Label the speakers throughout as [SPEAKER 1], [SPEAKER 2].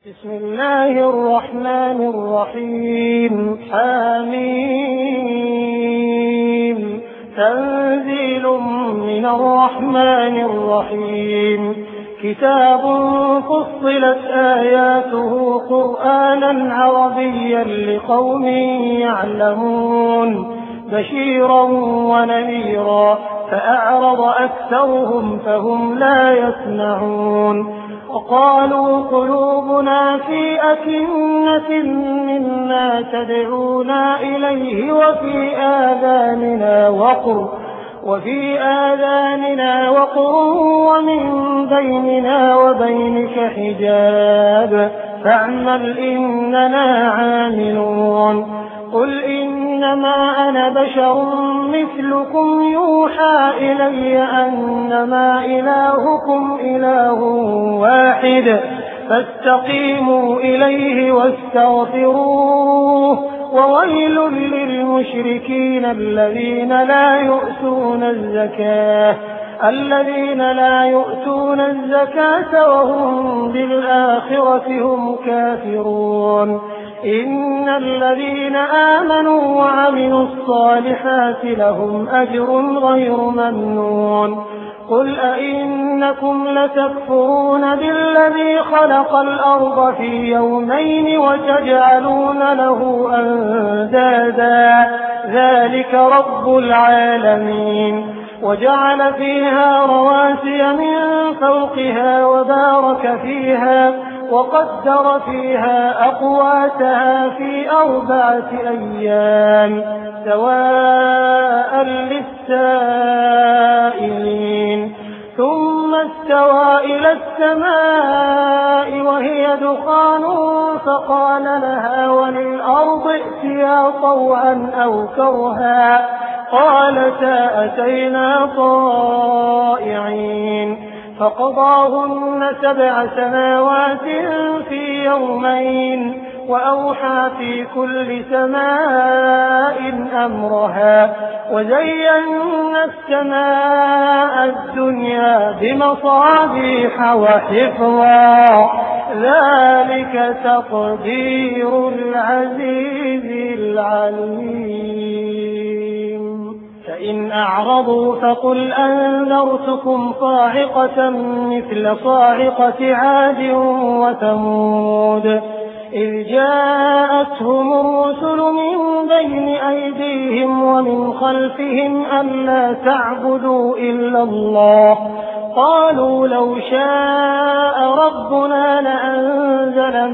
[SPEAKER 1] بسم الله الرحمن الرحيم. حميم. تنزيل من الرحمن الرحيم. كتاب فصلت آياته قرآنا عربيا لقوم يعلمون بشيرا ونذيرا فأعرض أكثرهم فهم لا يسمعون وقالوا قلوبنا في أكنة مما تدعونا إليه وفي آذاننا وقر ومن بيننا وبينك حجاب فاعمل إننا عاملون. قل إنما أنا بشر مثلكم يوحى إلي أنما إلهكم إله واحد فاستقيموا إليه واستغفروه وويل للمشركين الذين لا يؤتون الزكاة وهم بالآخرة هم كافرون. إن الذين آمنوا وعملوا الصالحات لهم أجر غير ممنون. قل أئنكم لتكفرون بالذي خلق الأرض في يومين وتجعلون له أندادا ذلك رب العالمين. وجعل فيها رواسي من فوقها وبارك فيها وقدر فيها أقواتها في 4 أيام سواء للسائلين. ثم استوى إلى السماء وهي دخان فقال لها وللأرض ائتيا طوعا أو كرها قالتا أتينا طائعين. فقضاهن 7 سماوات في يومين وأوحى في كل سماء أمرها وزينا السماء الدنيا بمصابيح وحفظا ذلك تقدير العزيز العليم. فإن أعرضوا فقل أنذرتكم صاعقة مثل صاعقة عاد وثمود إذ جاءتهم الرسل من بين أيديهم ومن خلفهم ألا تعبدوا إلا الله قالوا لو شاء ربنا لأنزل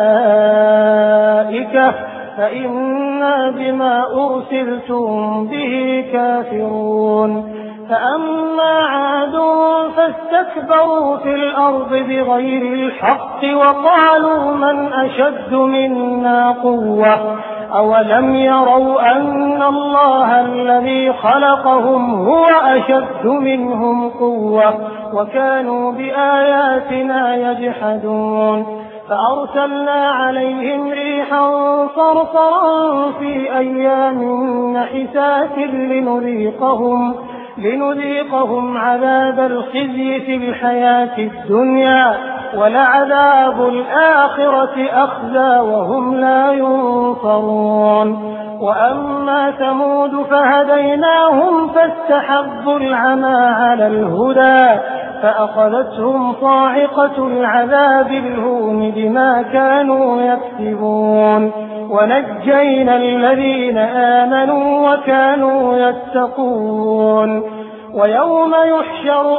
[SPEAKER 1] ملائكة فإنا بما أرسلتم به كافرون. فأما عاد فاستكبروا في الأرض بغير الحق وقالوا من أشد منا قوة أولم يروا أن الله الذي خلقهم هو أشد منهم قوة وكانوا بآياتنا يجحدون. فأرسلنا عليهم ريحا صرصرا في أيام نحسات لنذيقهم عذاب الخزي في الحياة الدنيا ولعذاب الآخرة أخزى وهم لا ينصرون. وأما ثمود فهديناهم فاستحبوا العمى على الهدى فأخذتهم صاعقة العذاب الهون بما كانوا يكسبون ونجينا الذين آمنوا وكانوا يتقون. ويوم يحشر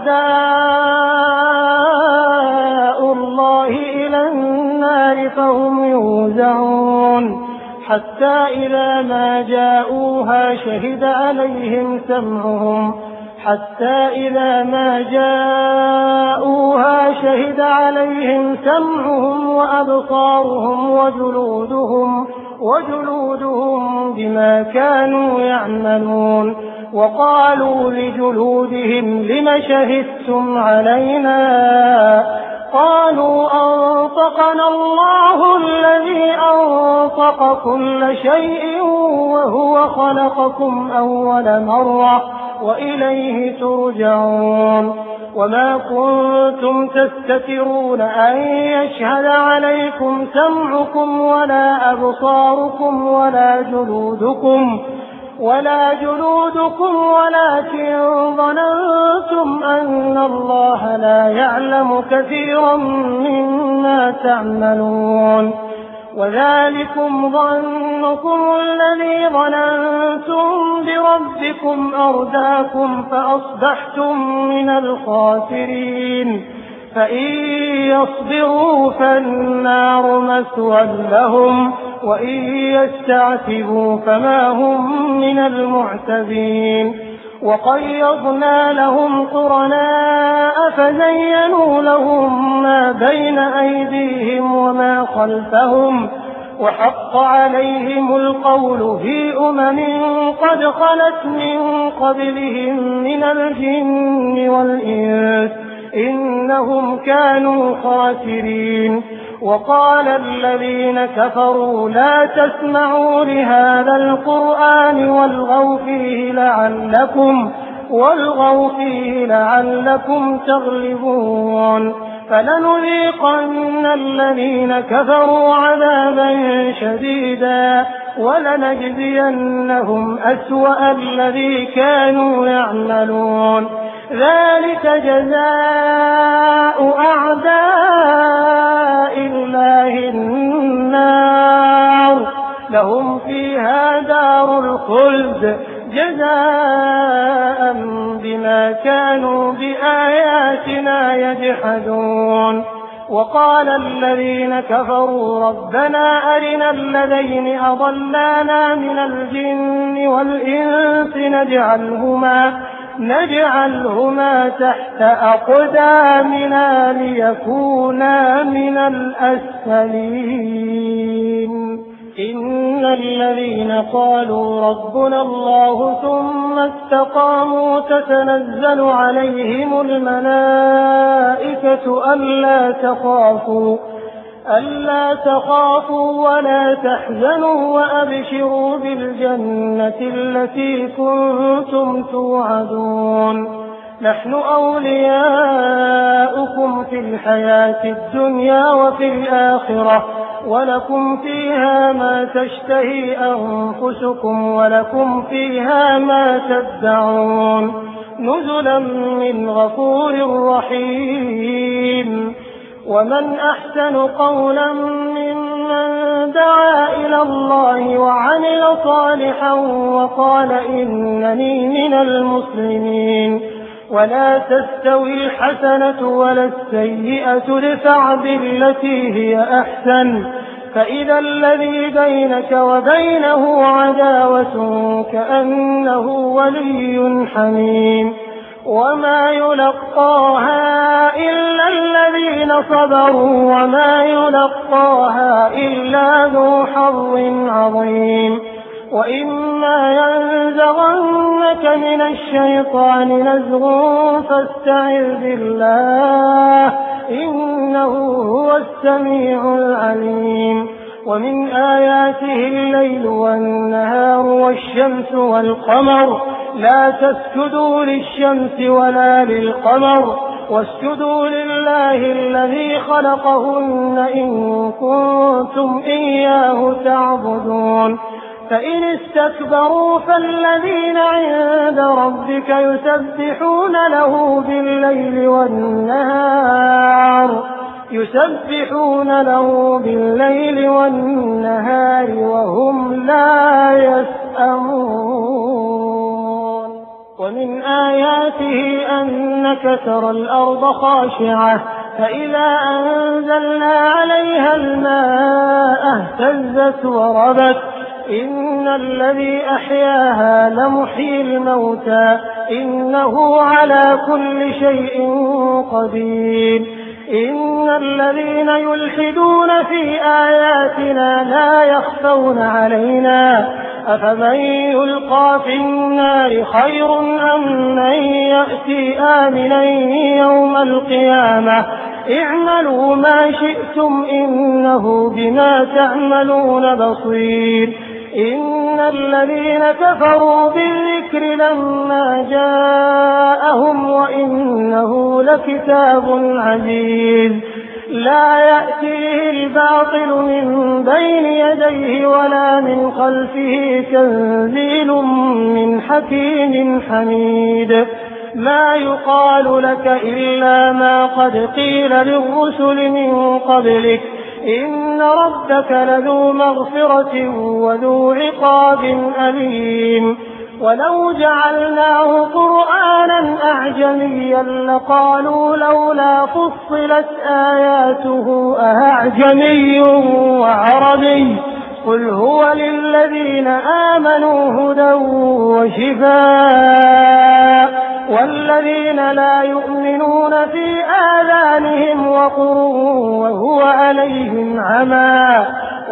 [SPEAKER 1] أعداء الله إلى النار فهم يوزعون حتى إذا ما جاءوها شهد عليهم سمعهم وأبصارهم وجلودهم بما كانوا يعملون. وقالوا لجلودهم لم شهدتم علينا قالوا أنطقنا الله الذي أنطق كل شيء وهو خلقكم أول مرة وإليه ترجعون. وما كنتم تستترون أن يشهد عليكم سمعكم ولا أبصاركم ولا جلودكم ولكن ظننتم أن الله لا يعلم كثيرا مما تعملون. وذلكم ظنكم الذي ظننتم بربكم أرداكم فأصبحتم من الخاسرين. فإن يصبروا فالنار مثوى لهم وإن يستعتبوا فما هم من المعتبين. وقيضنا لهم قرناء فزينوا لهم ما بين أيديهم وما خلفهم وحق عليهم القول في قد خلت من قبلهم من الجن والإنس إنهم كانوا خاسرين. وقال الذين كفروا لا تسمعوا لهذا القرآن والغوا فيه لعلكم تغلبون. فلنذيقن الذين كفروا عذابا شديدا ولنجزينهم أسوأ الذي كانوا يعملون. ذلك جزاء أعداء الله النار لهم فيها دار الخلد جزاء بما كانوا بآياتنا يجحدون. وقال الذين كفروا ربنا أرنا الذين أضلانا من الجن والإنس نجعلهما تحت أقدامنا ليكونا من الأسفلين. إن الذين قالوا ربنا الله ثم استقاموا تتنزل عليهم الملائكة ألا تخافوا ولا تحزنوا وأبشروا بالجنة التي كنتم توعدون. نحن أولياؤكم في الحياة الدنيا وفي الآخرة ولكم فيها ما تشتهي أنفسكم ولكم فيها ما تدعون نزلا من غفور رحيم. ومن أحسن قولا ممن دعا إلى الله وعمل صالحا وقال إنني من المسلمين. ولا تستوي الحسنة ولا السيئة ادفع بالتي هي أحسن فإذا الذي بينك وبينه عداوة كأنه ولي حميم. وما يلقاها إلا الذين صبروا وما يلقاها إلا ذو حظ عظيم. وإما ينزغنك من الشيطان نزغ فاستعذ بالله إنه هو السميع العليم. ومن آياته الليل والنهار والشمس والقمر لا تسجدوا للشمس ولا للقمر واسجدوا لله الذي خلقهن إن كنتم إياه تعبدون. فإن استكبروا فالذين عند ربك يسبحون له بالليل والنهار وهم لا يسأمون. ومن آياته أنك ترى الأرض خاشعة فإذا أنزلنا عليها الماء اهتزت وربت إن الذي أحياها لمحيي الموتى إنه على كل شيء قدير. إن الذين يلحدون في آياتنا لا يخفون علينا أفمن يلقى في النار خير أم من يأتي آمنا يوم القيامة اعملوا ما شئتم إنه بما تعملون بصير. إن الذين كفروا بالذكر لما جاءهم وإنه لكتاب عزيز لا يأتيه الباطل من بين يديه ولا من خلفه تنزيل من حكيم حميد ما يقال لك إلا ما قد قيل للرسل من قبلك إن ربك لذو مغفرة وذو عقاب أليم ولو جعلناه قرآنا أعجميا لقالوا لولا فصلت آياته أأعجمي وعربي قل هو للذين آمنوا هدى وشفاء والذين لا يؤمنون في آذانهم وقر وهو عليهم عمى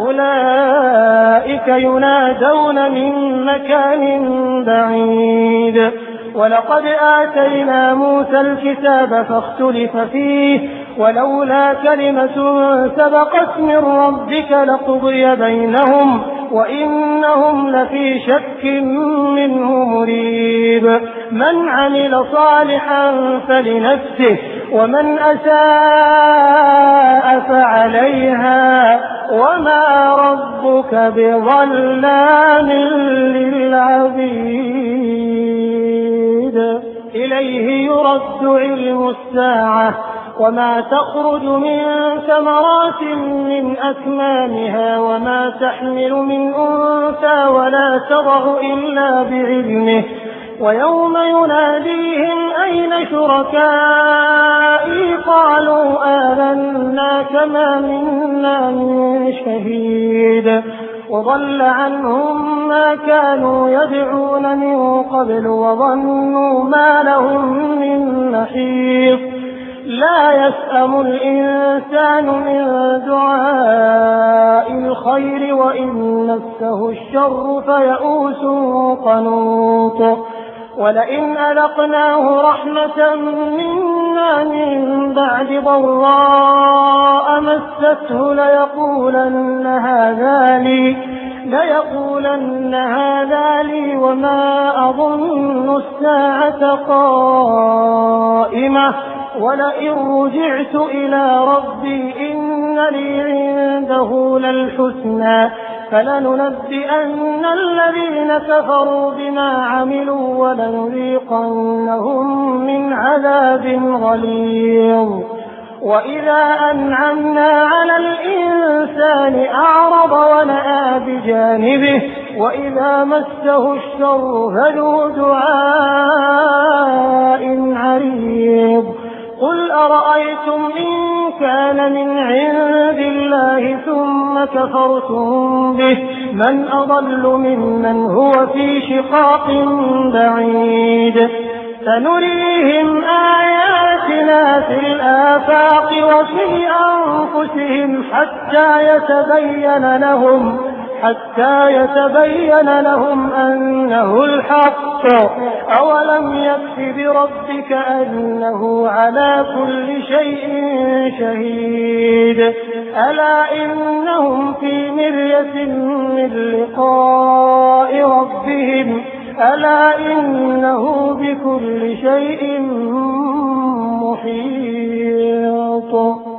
[SPEAKER 1] أولئك ينادون من مكان بعيد ولقد آتينا موسى الكتاب فاختلف فيه ولولا كلمة سبقت من ربك لقضي بينهم وإنهم لفي شك منه مريب من عمل صالحا فلنفسه ومن أساء فعليها وما ربك بظلام للعبيد إليه يرد علم الساعة وما تخرج من ثمرات من أكمامها وما تحمل من أنثى ولا تضع إلا بعلمه ويوم يناديهم أين شركائي قالوا آذنا كما منا من شهيد وضل عنهم ما كانوا يدعون من قبل وظنوا ما لهم من محيص لا يسأم الإنسان من دعاء الخير وإن مسه الشر فيئوس قنوط ولئن أذقناه رحمة منا من بعد ضراء مسته ليقولن هذا لي وما أظن الساعة قائمة ولئن رجعت إلى ربي إن لي عنده للحسنى فلننبئن الذين كفروا بما عملوا ولنذيقنهم من عذاب غليظ وإذا أنعمنا على الإنسان أعرض ونأى بجانبه وإذا مسه الشر فذو دعاء عريض قل أرأيتم إن كان من عند الله ثم كفرتم به من أضل ممن هو في شقاق بعيد سنريهم آياتنا في الآفاق وفي أنفسهم حتى يتبين لهم أنه الحق أولم يكف بربك أنه على كل شيء شهيد ألا إنهم في مرية من لقاء ربهم ألا إنه بكل شيء محيط